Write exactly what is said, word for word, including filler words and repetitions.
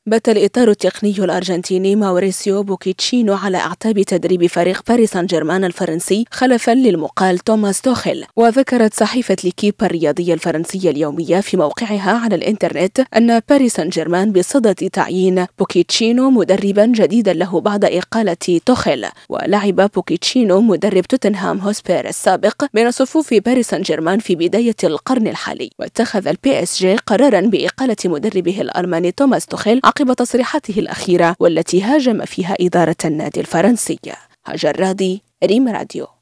بات الإطار التقني الأرجنتيني ماوريسيو بوكيتشينو على أعتاب تدريب فريق باريس سان جيرمان الفرنسي خلفا للمقال توماس توخيل. وذكرت صحيفة ليكيب الرياضية الفرنسية اليومية في موقعها على الإنترنت أن باريس سان جيرمان بصدد تعيين بوكيتشينو مدربا جديدا له بعد إقالة توخيل. ولعب بوكيتشينو مدرب توتنهام هوسبير السابق بين صفوف باريس سان جيرمان في بداية القرن الحالي. واتخذ البي اس جي قرارا بإقالة مدربه الألماني توماس توخيل عقب تصريحاته الأخيرة والتي هاجم فيها إدارة النادي الفرنسي. هاجر رادي، ريم راديو.